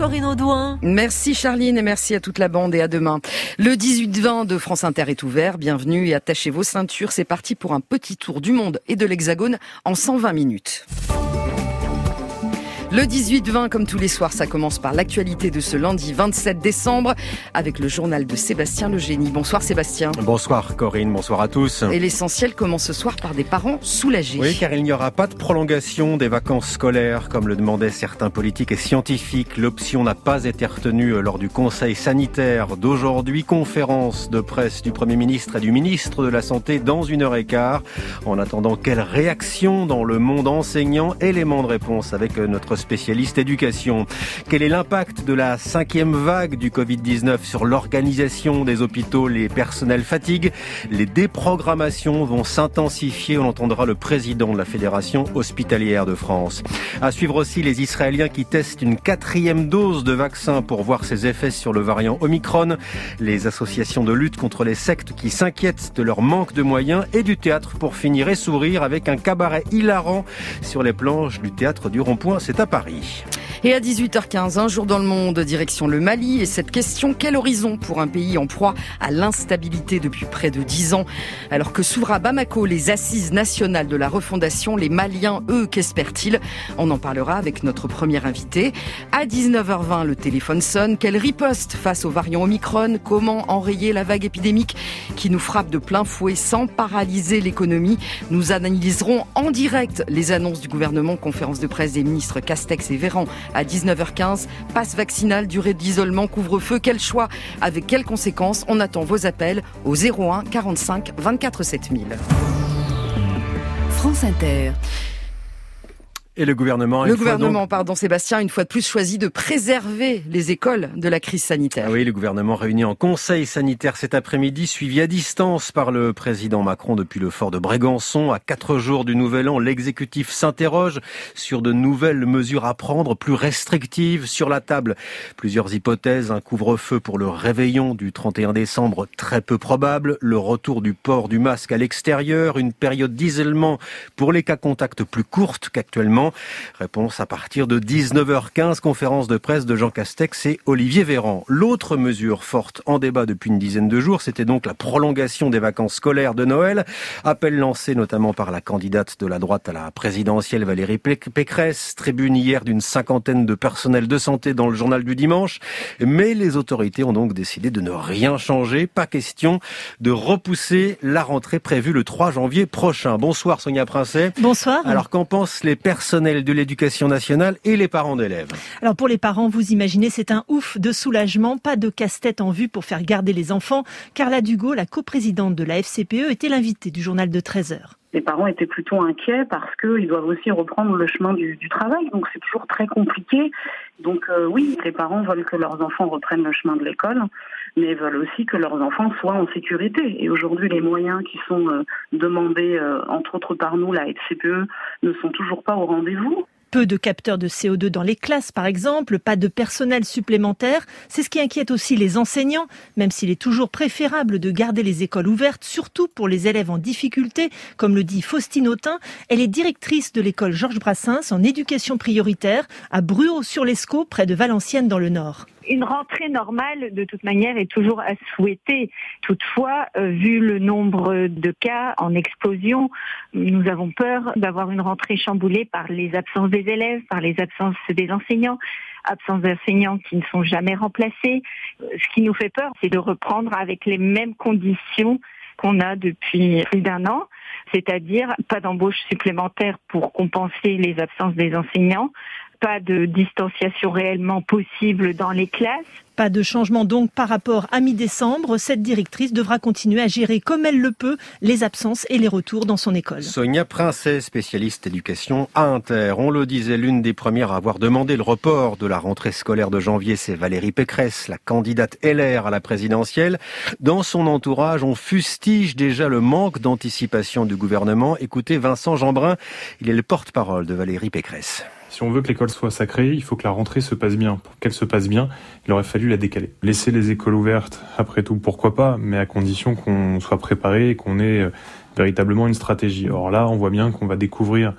Corinne Audouin. Merci Charline et merci à toute la bande et à demain. Le 18-20 de France Inter est ouvert. Bienvenue et attachez vos ceintures. C'est parti pour un petit tour du monde et de l'Hexagone en 120 minutes. Le 18-20, comme tous les soirs, ça commence par l'actualité de ce lundi 27 décembre avec le journal de Sébastien Legénie. Bonsoir Sébastien. Bonsoir Corinne, bonsoir à tous. Et l'essentiel commence ce soir par des parents soulagés. Oui, car il n'y aura pas de prolongation des vacances scolaires comme le demandaient certains politiques et scientifiques. L'option n'a pas été retenue lors du conseil sanitaire d'aujourd'hui. Conférence de presse du Premier ministre et du ministre de la Santé dans 1h15. En attendant, quelle réaction dans le monde enseignant? Élément de réponse avec notre spécialiste éducation. Quel est l'impact de la 5e vague du Covid-19 sur l'organisation des hôpitaux? Les personnels fatiguent, les déprogrammations vont s'intensifier. On entendra le président de la Fédération hospitalière de France. À suivre aussi les Israéliens qui testent une 4e dose de vaccin pour voir ses effets sur le variant Omicron. Les associations de lutte contre les sectes qui s'inquiètent de leur manque de moyens et du théâtre pour finir et sourire avec un cabaret hilarant sur les planches du théâtre du Rond-Point. C'est à Paris. Et à 18h15, un jour dans le monde, direction le Mali. Et cette question, quel horizon pour un pays en proie à l'instabilité depuis près de 10 ans? Alors que s'ouvrent à Bamako les assises nationales de la refondation, les Maliens, eux, qu'espèrent-ils? On en parlera avec notre premier invité. À 19h20, le téléphone sonne. Quelle riposte face au variant Omicron? Comment enrayer la vague épidémique qui nous frappe de plein fouet sans paralyser l'économie? Nous analyserons en direct les annonces du gouvernement, conférence de presse des ministres Castex et Véran à 19h15. Passe vaccinal, durée d'isolement, couvre-feu, quel choix? Avec quelles conséquences? On attend vos appels au 01 45 24 7000. France Inter. Et le gouvernement, Sébastien, une fois de plus choisi de préserver les écoles de la crise sanitaire. Oui, le gouvernement réuni en conseil sanitaire cet après-midi, suivi à distance par le président Macron depuis le fort de Brégançon. À 4 jours du Nouvel An, l'exécutif s'interroge sur de nouvelles mesures à prendre, plus restrictives. Sur la table, plusieurs hypothèses. Un couvre-feu pour le réveillon du 31 décembre, très peu probable. Le retour du port du masque à l'extérieur. Une période d'isolement pour les cas contacts plus courte qu'actuellement. Réponse à partir de 19h15, conférence de presse de Jean Castex et Olivier Véran. L'autre mesure forte en débat depuis une dizaine de jours, c'était donc la prolongation des vacances scolaires de Noël. Appel lancé notamment par la candidate de la droite à la présidentielle Valérie Pécresse. Tribune hier d'une 50aine de personnels de santé dans le journal du dimanche. Mais les autorités ont donc décidé de ne rien changer. Pas question de repousser la rentrée prévue le 3 janvier prochain. Bonsoir Sonia Princet. Bonsoir. Alors qu'en pensent les personnels de l'éducation nationale et les parents d'élèves? Alors pour les parents, vous imaginez, c'est un ouf de soulagement, pas de casse-tête en vue pour faire garder les enfants. Carla Dugaud, la coprésidente de la FCPE, était l'invitée du journal de 13h. Les parents étaient plutôt inquiets parce qu'ils doivent aussi reprendre le chemin du travail, donc c'est toujours très compliqué. Donc oui, les parents veulent que leurs enfants reprennent le chemin de l'école, mais veulent aussi que leurs enfants soient en sécurité. Et aujourd'hui, les moyens qui sont demandés, entre autres par nous, la FCPE, ne sont toujours pas au rendez-vous. Peu de capteurs de CO2 dans les classes, par exemple, pas de personnel supplémentaire. C'est ce qui inquiète aussi les enseignants, même s'il est toujours préférable de garder les écoles ouvertes, surtout pour les élèves en difficulté, comme le dit Faustine Autain. Elle est directrice de l'école Georges Brassens en éducation prioritaire à Bruau-sur-l'Escaut, près de Valenciennes, dans le Nord. Une rentrée normale, de toute manière, est toujours à souhaiter. Toutefois, vu le nombre de cas en explosion, nous avons peur d'avoir une rentrée chamboulée par les absences des élèves, par les absences des enseignants, absence d'enseignants qui ne sont jamais remplacés. Ce qui nous fait peur, c'est de reprendre avec les mêmes conditions qu'on a depuis plus d'1 an, c'est-à-dire pas d'embauche supplémentaire pour compenser les absences des enseignants, pas de distanciation réellement possible dans les classes. Pas de changement donc par rapport à mi-décembre. Cette directrice devra continuer à gérer comme elle le peut les absences et les retours dans son école. Sonia Princet, spécialiste éducation à Inter. On le disait, l'une des premières à avoir demandé le report de la rentrée scolaire de janvier, c'est Valérie Pécresse, la candidate LR à la présidentielle. Dans son entourage, on fustige déjà le manque d'anticipation du gouvernement. Écoutez Vincent Jeanbrun, il est le porte-parole de Valérie Pécresse. Si on veut que l'école soit sacrée, il faut que la rentrée se passe bien. Pour qu'elle se passe bien, il aurait fallu la décaler. Laisser les écoles ouvertes, après tout, pourquoi pas, mais à condition qu'on soit préparé et qu'on ait véritablement une stratégie. Or là, on voit bien qu'on va découvrir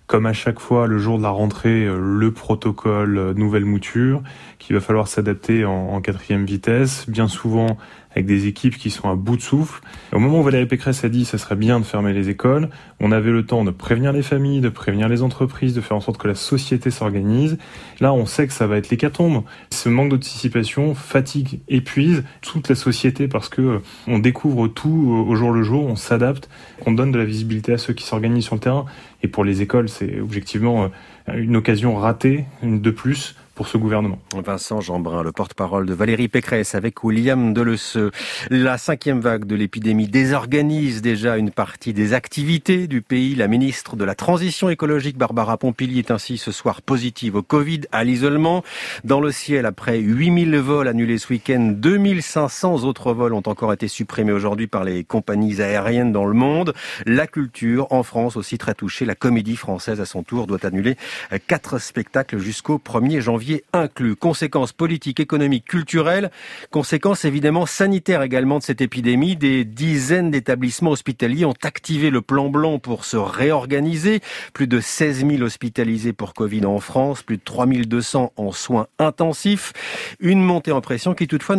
comme à chaque fois, le jour de la rentrée, le protocole nouvelle mouture, qu'il va falloir s'adapter en 4e vitesse, bien souvent avec des équipes qui sont à bout de souffle. Au moment où Valérie Pécresse a dit que ça serait bien de fermer les écoles, on avait le temps de prévenir les familles, de prévenir les entreprises, de faire en sorte que la société s'organise. Là, on sait que ça va être l'hécatombe. Ce manque d'anticipation fatigue, épuise toute la société parce que on découvre tout au jour le jour, on s'adapte, on donne de la visibilité à ceux qui s'organisent sur le terrain. Et pour les écoles, c'est objectivement une occasion ratée, une de plus, pour ce gouvernement. Vincent Jeanbrun, le porte-parole de Valérie Pécresse avec William Delesseux. La 5e vague de l'épidémie désorganise déjà une partie des activités du pays. La ministre de la Transition écologique, Barbara Pompili, est ainsi ce soir positive au Covid, à l'isolement. Dans le ciel, après 8000 vols annulés ce week-end, 2500 autres vols ont encore été supprimés aujourd'hui par les compagnies aériennes dans le monde. La culture, en France, aussi très touchée. La Comédie Française, à son tour, doit annuler 4 spectacles jusqu'au 1er janvier inclus. Conséquences politiques, économiques, culturelles, conséquences évidemment sanitaires également de cette épidémie. Des dizaines d'établissements hospitaliers ont activé le plan blanc pour se réorganiser. Plus de 16 000 hospitalisés pour Covid en France, plus de 3 200 en soins intensifs. Une montée en pression qui toutefois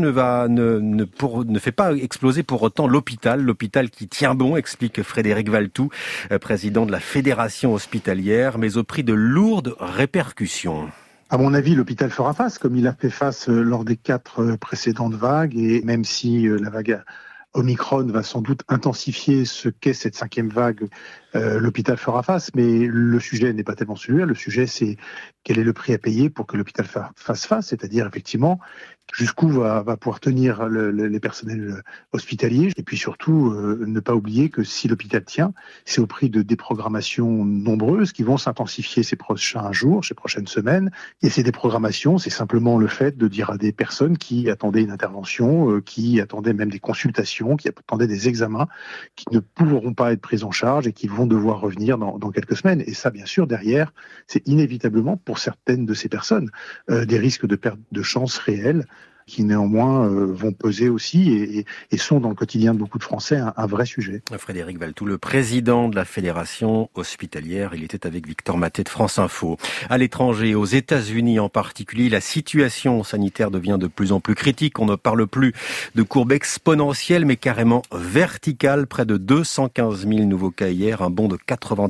ne fait pas exploser pour autant l'hôpital. L'hôpital qui tient bon, explique Frédéric Valtou, président de la Fédération hospitalière, mais au prix de lourdes répercussions. À mon avis, l'hôpital fera face, comme il a fait face lors des 4 précédentes vagues, et même si la vague Omicron va sans doute intensifier ce qu'est cette 5e vague, l'hôpital fera face, mais le sujet n'est pas tellement celui-là. Le sujet, c'est quel est le prix à payer pour que l'hôpital fasse face, c'est-à-dire effectivement jusqu'où va pouvoir tenir les personnels hospitaliers, et puis surtout ne pas oublier que si l'hôpital tient, c'est au prix de déprogrammations nombreuses qui vont s'intensifier ces prochains jours, ces prochaines semaines. Et ces déprogrammations, c'est simplement le fait de dire à des personnes qui attendaient une intervention, qui attendaient même des consultations, qui attendaient des examens, qui ne pourront pas être pris en charge et qui vont devoir revenir dans quelques semaines. Et ça, bien sûr, derrière, c'est inévitablement pour certaines de ces personnes des risques de perte de chance réelle qui néanmoins vont peser aussi et sont dans le quotidien de beaucoup de Français un vrai sujet. Frédéric Valtou, le président de la Fédération hospitalière, il était avec Victor Maté de France Info. À l'étranger, aux États-Unis en particulier, la situation sanitaire devient de plus en plus critique. On ne parle plus de courbe exponentielle, mais carrément verticale. Près de 215 000 nouveaux cas hier, un bond de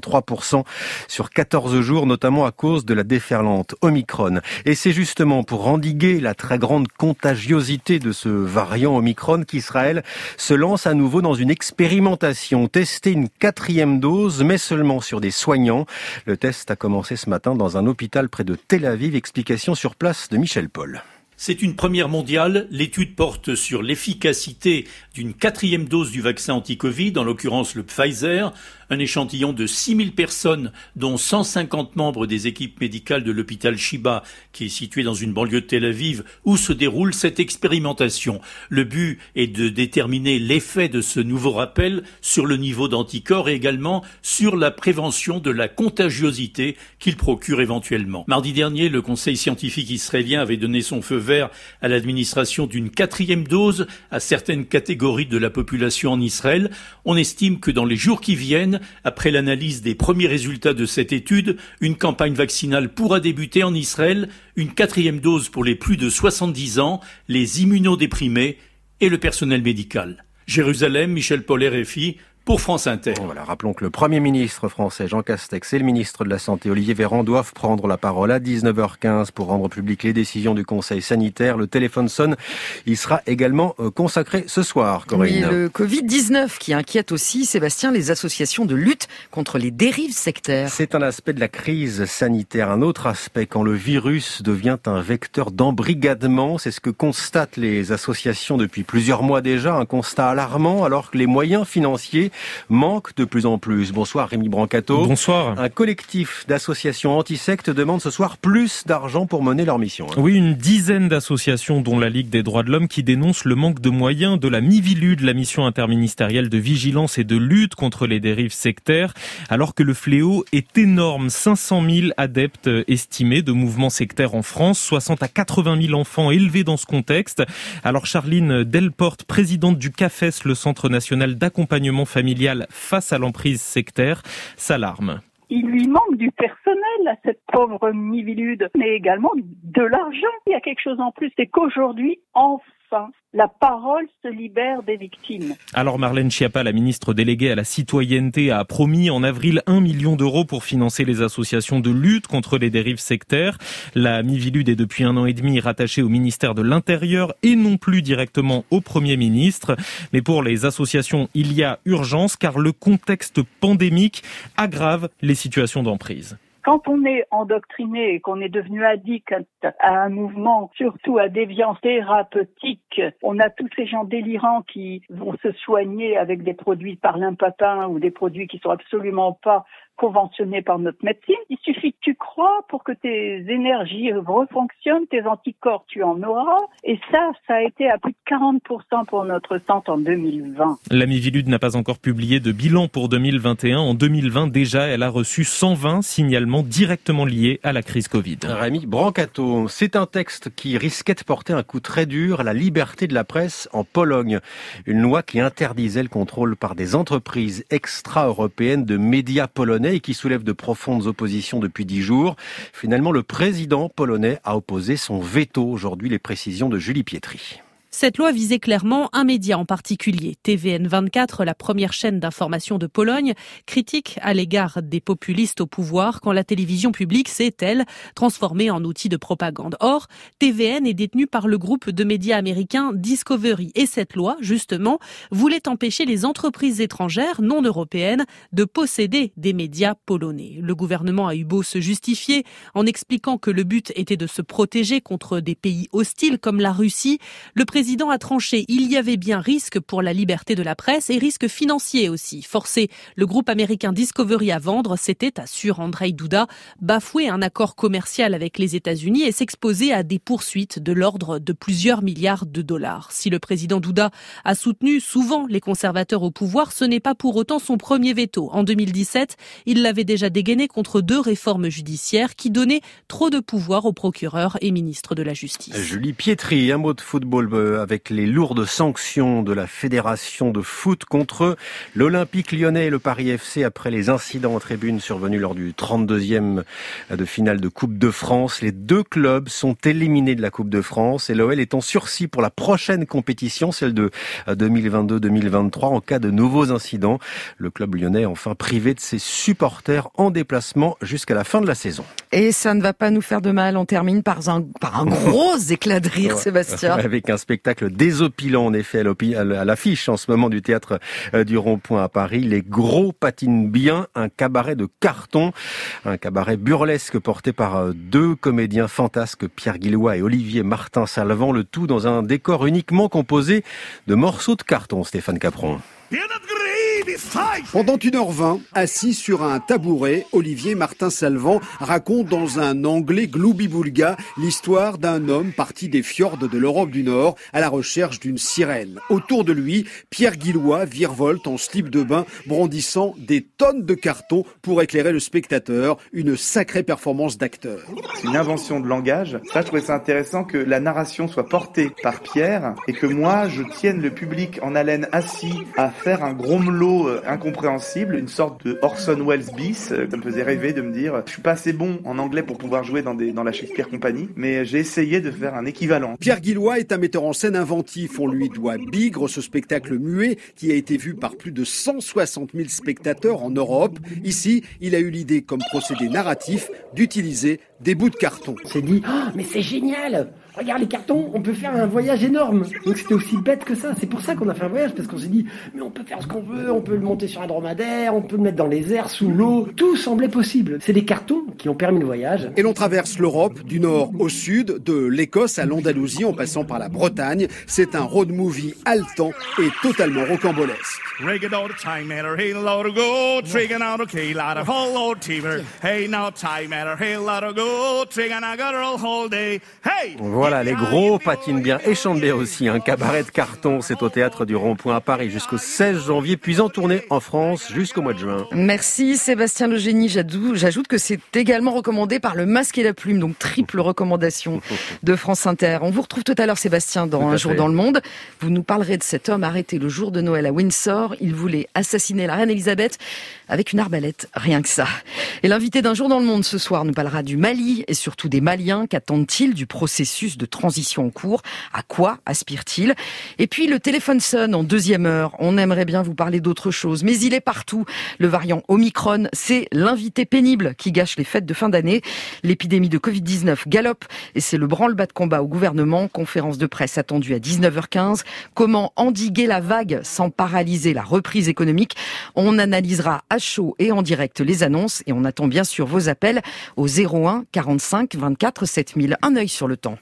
83% sur 14 jours, notamment à cause de la déferlante Omicron. Et c'est justement pour endiguer la très grande contagiosité de ce variant Omicron qu'Israël se lance à nouveau dans une expérimentation. Tester une 4e dose, mais seulement sur des soignants. Le test a commencé ce matin dans un hôpital près de Tel Aviv. Explication sur place de Michel Paul. C'est une première mondiale. L'étude porte sur l'efficacité d'une 4e dose du vaccin anti-Covid, en l'occurrence le Pfizer. Un échantillon de 6000 personnes, dont 150 membres des équipes médicales de l'hôpital Shiba, qui est situé dans une banlieue de Tel Aviv, où se déroule cette expérimentation. Le but est de déterminer l'effet de ce nouveau rappel sur le niveau d'anticorps et également sur la prévention de la contagiosité qu'il procure éventuellement. Mardi dernier, le conseil scientifique israélien avait donné son feu vert à l'administration d'une 4e dose à certaines catégories de la population en Israël. On estime que dans les jours qui viennent, après l'analyse des premiers résultats de cette étude, une campagne vaccinale pourra débuter en Israël, une 4e dose pour les plus de 70 ans, les immunodéprimés et le personnel médical. Jérusalem, Michel Paul, RFI, pour France Inter. Voilà, rappelons que le Premier ministre français Jean Castex et le ministre de la Santé Olivier Véran doivent prendre la parole à 19h15 pour rendre publiques les décisions du Conseil sanitaire. Le téléphone sonne. Il sera également consacré ce soir, Corinne. Oui, le Covid-19 qui inquiète aussi, Sébastien, les associations de lutte contre les dérives sectaires. C'est un aspect de la crise sanitaire. Un autre aspect, quand le virus devient un vecteur d'embrigadement, c'est ce que constatent les associations depuis plusieurs mois déjà. Un constat alarmant alors que les moyens financiers manque de plus en plus. Bonsoir Rémi Brancato. Bonsoir. Un collectif d'associations anti-sectes demande ce soir plus d'argent pour mener leur mission. Oui, une dizaine d'associations dont la Ligue des droits de l'homme qui dénonce le manque de moyens de la MIVILUD, la mission interministérielle de vigilance et de lutte contre les dérives sectaires, alors que le fléau est énorme. 500 000 adeptes estimés de mouvements sectaires en France, 60 à 80 000 enfants élevés dans ce contexte. Alors Charline Delporte, présidente du CAFES, le Centre national d'accompagnement familial face à l'emprise sectaire, s'alarme. Il lui manque du personnel à cette pauvre Miviludes, mais également de l'argent. Il y a quelque chose en plus, c'est qu'aujourd'hui, enfin, la parole se libère des victimes. Alors Marlène Schiappa, la ministre déléguée à la citoyenneté, a promis en avril 1 million d'euros pour financer les associations de lutte contre les dérives sectaires. La Miviludes est depuis 1 an et demi rattachée au ministère de l'Intérieur et non plus directement au Premier ministre. Mais pour les associations, il y a urgence car le contexte pandémique aggrave les situations d'emprise. Quand on est endoctriné et qu'on est devenu addict à un mouvement, surtout à déviance thérapeutique, on a tous ces gens délirants qui vont se soigner avec des produits parlimpapin ou des produits qui sont absolument pas conventionnés par notre médecine. Il suffit que tu crois pour que tes énergies refonctionnent, tes anticorps, tu en auras. Et ça a été à plus de 40% pour notre santé en 2020. La Miviludes n'a pas encore publié de bilan pour 2021. En 2020, déjà, elle a reçu 120 signalements directement liés à la crise Covid. Rémi Brancato, c'est un texte qui risquait de porter un coup très dur à la liberté de la presse en Pologne. Une loi qui interdisait le contrôle par des entreprises extra-européennes de médias polonais et qui soulève de profondes oppositions depuis 10 jours. Finalement, le président polonais a opposé son veto. Aujourd'hui, les précisions de Julie Pietri. Cette loi visait clairement un média en particulier. TVN24, la première chaîne d'information de Pologne, critique à l'égard des populistes au pouvoir quand la télévision publique s'est, elle, transformée en outil de propagande. Or, TVN est détenue par le groupe de médias américain Discovery. Et cette loi, justement, voulait empêcher les entreprises étrangères non européennes de posséder des médias polonais. Le gouvernement a eu beau se justifier en expliquant que le but était de se protéger contre des pays hostiles comme la Russie. Le président a tranché, il y avait bien risque pour la liberté de la presse et risque financier aussi. Forcer le groupe américain Discovery à vendre, c'était, assure Andrzej Duda, bafouer un accord commercial avec les États-Unis et s'exposer à des poursuites de l'ordre de plusieurs milliards de dollars. Si le président Duda a soutenu souvent les conservateurs au pouvoir, ce n'est pas pour autant son premier veto. En 2017, il l'avait déjà dégainé contre 2 réformes judiciaires qui donnaient trop de pouvoir aux procureurs et ministres de la Justice. Julie Pietri, un mot de football avec les lourdes sanctions de la Fédération de foot contre l'Olympique Lyonnais et le Paris FC après les incidents en tribune survenus lors du 32e de finale de Coupe de France. Les 2 clubs sont éliminés de la Coupe de France et l'OL est en sursis pour la prochaine compétition, celle de 2022-2023, en cas de nouveaux incidents. Le club lyonnais est enfin privé de ses supporters en déplacement jusqu'à la fin de la saison. Et ça ne va pas nous faire de mal, on termine par un gros éclat de rire, Sébastien. Avec un spectacle désopilant, en effet, à l'affiche en ce moment du théâtre du Rond-Point à Paris. Les gros patinent bien, un cabaret de carton, un cabaret burlesque porté par 2 comédiens fantasques, Pierre Guillois et Olivier Martin-Salvant, le tout dans un décor uniquement composé de morceaux de carton, Stéphane Capron. Pendant 1h20, assis sur un tabouret, Olivier Martin-Salvant raconte dans un anglais gloubi-boulga l'histoire d'un homme parti des fjords de l'Europe du Nord à la recherche d'une sirène. Autour de lui, Pierre Guillois virevolte en slip de bain, brandissant des tonnes de carton pour éclairer le spectateur. Une sacrée performance d'acteur. C'est une invention de langage. Ça, je trouvais ça intéressant que la narration soit portée par Pierre et que moi, je tienne le public en haleine assis à faire un grommelot incompréhensible, une sorte de Orson Welles bis. Ça me faisait rêver de me dire, je suis pas assez bon en anglais pour pouvoir jouer dans la Shakespeare Company, mais j'ai essayé de faire un équivalent. Pierre Guillois est un metteur en scène inventif. On lui doit Bigre, ce spectacle muet qui a été vu par plus de 160 000 spectateurs en Europe. Ici, il a eu l'idée, comme procédé narratif, d'utiliser des bouts de carton. On s'est dit, oh, mais c'est génial! Regarde les cartons, on peut faire un voyage énorme. Donc c'était aussi bête que ça. C'est pour ça qu'on a fait un voyage, parce qu'on s'est dit, mais on peut faire ce qu'on veut, on peut le monter sur un dromadaire, on peut le mettre dans les airs, sous l'eau. Tout semblait possible. C'est des cartons qui ont permis le voyage. Et l'on traverse l'Europe, du nord au sud, de l'Écosse à l'Andalousie, en passant par la Bretagne. C'est un road movie haletant et totalement rocambolesque. Voilà, les gros patinent bien et chantent bien aussi. Un cabaret de carton, c'est au théâtre du Rond-Point à Paris jusqu'au 16 janvier, puis en tournée en France jusqu'au mois de juin. Merci Sébastien Le Génie. J'ajoute que c'est également recommandé par le Masque et la Plume, donc triple recommandation de France Inter. On vous retrouve tout à l'heure Sébastien dans Un jour dans le monde. Vous nous parlerez de cet homme arrêté le jour de Noël à Windsor. Il voulait assassiner la reine Elisabeth avec une arbalète, rien que ça. Et l'invité d'un jour dans le monde ce soir nous parlera du Mali et surtout des Maliens. Qu'attendent-ils du processus de transition en cours? À quoi aspirent-ils? Et puis le téléphone sonne en deuxième heure. On aimerait bien vous parler d'autre chose, mais il est partout. Le variant Omicron, c'est l'invité pénible qui gâche les fêtes de fin d'année. L'épidémie de Covid-19 galope et c'est le branle-bas de combat au gouvernement. Conférence de presse attendue à 19h15. Comment endiguer la vague sans paralyser la reprise économique? On analysera à chaud et en direct les annonces et on attend bien sûr vos appels au 01 45 24 7000. Un œil sur le temps.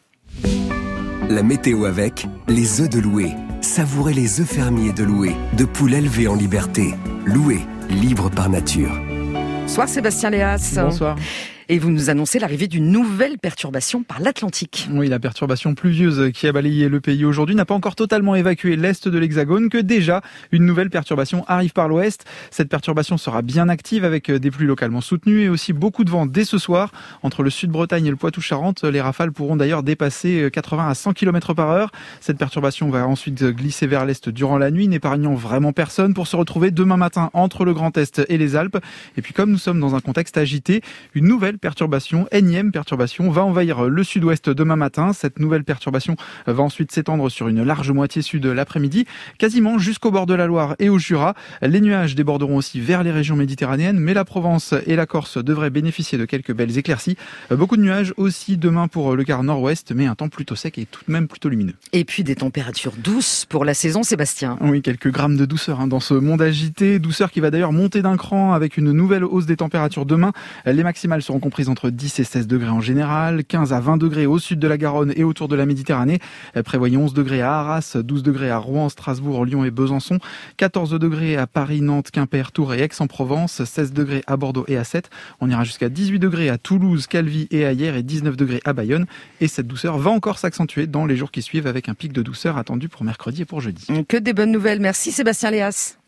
La météo avec les œufs de Loué. Savourez les œufs fermiers de Loué, de poules élevées en liberté. Loué, libre par nature. Bonsoir Sébastien Léas. Bonsoir. Et vous nous annoncez l'arrivée d'une nouvelle perturbation par l'Atlantique. Oui, la perturbation pluvieuse qui a balayé le pays aujourd'hui n'a pas encore totalement évacué l'est de l'Hexagone, que déjà une nouvelle perturbation arrive par l'ouest. Cette perturbation sera bien active avec des pluies localement soutenues et aussi beaucoup de vent dès ce soir. Entre le sud-Bretagne et le Poitou-Charentes, les rafales pourront d'ailleurs dépasser 80 à 100 km par heure. Cette perturbation va ensuite glisser vers l'est durant la nuit, n'épargnant vraiment personne pour se retrouver demain matin entre le Grand Est et les Alpes. Et puis comme nous sommes dans un contexte agité, une nouvelle énième perturbation va envahir le sud-ouest demain matin. Cette nouvelle perturbation va ensuite s'étendre sur une large moitié sud l'après-midi, quasiment jusqu'au bord de la Loire et au Jura. Les nuages déborderont aussi vers les régions méditerranéennes, mais la Provence et la Corse devraient bénéficier de quelques belles éclaircies. Beaucoup de nuages aussi demain pour le quart nord-ouest, mais un temps plutôt sec et tout de même plutôt lumineux. Et puis des températures douces pour la saison, Sébastien. Oui, quelques grammes de douceur dans ce monde agité. Douceur qui va d'ailleurs monter d'un cran avec une nouvelle hausse des températures demain. Les maximales seront comprises entre 10 et 16 degrés en général, 15 à 20 degrés au sud de la Garonne et autour de la Méditerranée. Prévoyez 11 degrés à Arras, 12 degrés à Rouen, Strasbourg, Lyon et Besançon, 14 degrés à Paris, Nantes, Quimper, Tours et Aix-en-Provence, 16 degrés à Bordeaux et à Sète. On ira jusqu'à 18 degrés à Toulouse, Calvi et Hyères et 19 degrés à Bayonne. Et cette douceur va encore s'accentuer dans les jours qui suivent avec un pic de douceur attendu pour mercredi et pour jeudi. Que des bonnes nouvelles. Merci Sébastien Léas.